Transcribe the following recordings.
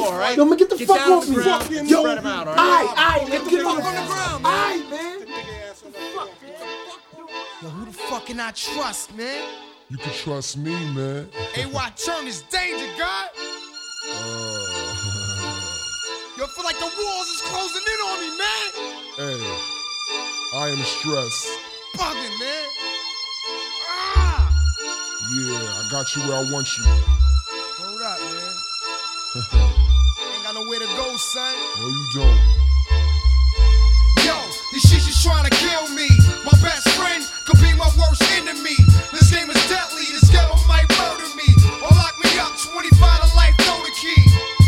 all right? Yo, man, get the fuck down off on me. the ground and Yo, spread 'em out, all right? Aight, Get the get fuck on on the ground, man. Aight, man. Yo, who the fuck can I trust, man? You can trust me, man. AY Turn is danger, God. Yo, I feel like the walls is closing in on me, man. Hey, I am stressed. Bugging, man. Ah! Yeah, I got you where I want you. Hold up, man. Ain't got nowhere to go, son. No, you don't. Yo, these shits is trying to kill me. My best friend could be my worst enemy. This game is deadly, this ghetto might murder me. Or lock me up, 25 to life, throw the key.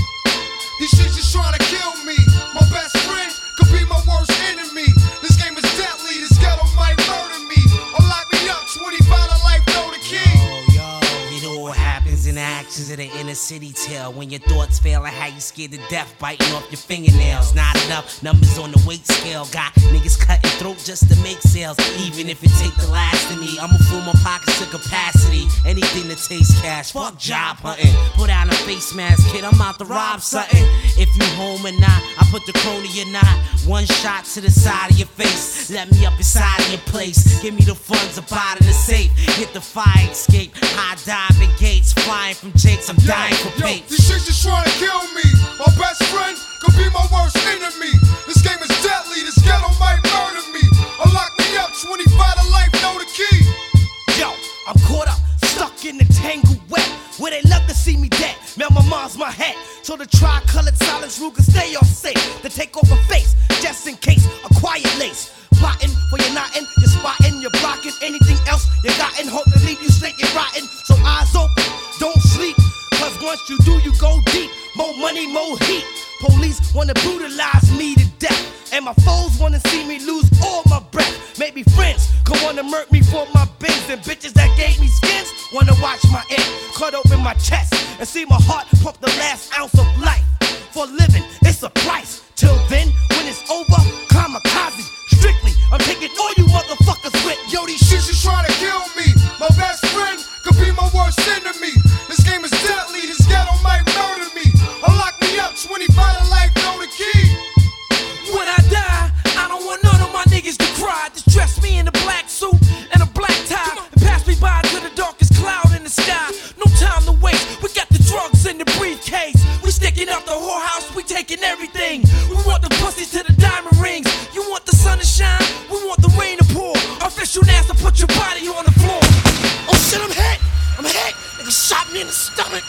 These shits is trying to kill me. My best friend could be my worst enemy. This game is deadly, this ghetto might murder me. Or lock me up, 25 to life, throw the key. Yo, you know what happens in the actions of the inner city tale. When your thoughts fail and how you scared to death, biting off your fingernails. Not enough numbers on the weight scale. Got niggas cutting throat just to make sales. Even if it take the last of me, I'ma fill my pockets to capacity. Anything to taste cash, fuck job hunting. Put on a face mask, kid, I'm out to rob something. If you home or not, I put the crony or not. One shot to the side of your face. Let me up inside of your place. Give me the funds up out of the safe. Hit the fire escape. High diving gates. Flying from Jakes, I'm dying for paint. These shits is trying to kill me. My best friend could be my worst enemy. This game is deadly, this ghetto might murder me. Or lock me up, 25 to life, know the key. Yo, I'm caught up, stuck in the tangled web. Where they love to see me dead, man, my mom's my head. So the tri-colored silence rule can stay off safe. To take off a face, just in case, a quiet lace. Plotting for your nothing, you're spotting, you're blocking anything else you gotten. Hope to leave you stinking rotten. So eyes open, don't sleep. Cause once you do, you go deep. More money, more heat. Police wanna brutalize me to death. And my foes wanna see me lose all my breath. Maybe friends could wanna murk me for my bins. And bitches that gave me skins wanna watch my end. Cut open my chest and see my heart pump the last ounce of life. For living, it's a price. Till then, when it's over, kamikaze. Strictly, I'm taking all you motherfuckers with. Yo, these shits is trying to kill me. My best friend could be my worst enemy. This game is deadly, this ghetto might murder me. Or lock me up, 25 to life, know the key. When I die, I don't want none of my niggas to cry. Just dress me in a black suit and a black tie. And pass me by to the darkest cloud in the sky. No time to waste, we got the drugs in the briefcase. We sticking up the whorehouse, we taking everything. We want the pussies to the diamond rings. You want the sun to shine, we want the rain to pour. Official NASA, put your body on the floor. Oh shit, I'm hit, nigga shot me in the stomach.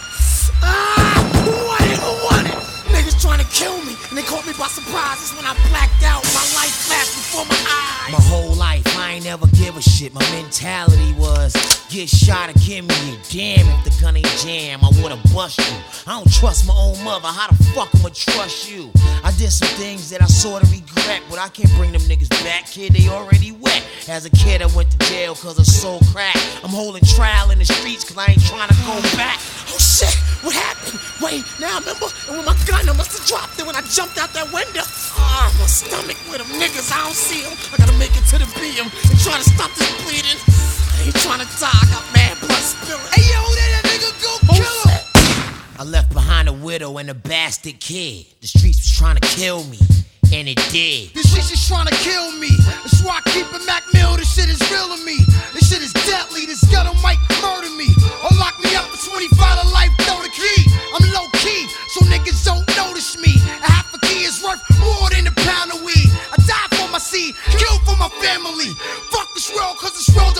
Who want it? Niggas trying to kill me, and they caught me by surprise. It's when I blacked out, my life flashed before my eyes. My whole life, I ain't never give a shit. My mentality was, get shot or give me a damn. If the gun ain't jam, I would've bust you. I don't trust my own mother, how the fuck I'ma trust you? I did some things that I sorta regret, but I can't bring them niggas back, kid, they already wet. As a kid, I went to jail cause I sold crack. I'm holding trial in the streets cause I ain't trying to go back. Oh shit, what happened? Wait, now I remember, and with my gun I must have dropped it when I jumped out that window. My stomach with them niggas, I don't see them. I gotta make it to the BM and try to stop this bleeding. I ain't trying to die, I got mad blood spilling. Hey yo, that nigga go kill him. I left behind a widow and a bastard kid. The streets was trying to kill me, and it did. This shit is trying to kill me. That's why I keep a Mac Mill. This shit is real to me. This shit is deadly. This ghetto might murder me. Or lock me up for 25 to life, throw the key. I'm low key, so niggas don't notice me. A half a key is worth more than a pound of weed. I die for my seed, kill for my family. Fuck this world, cause this world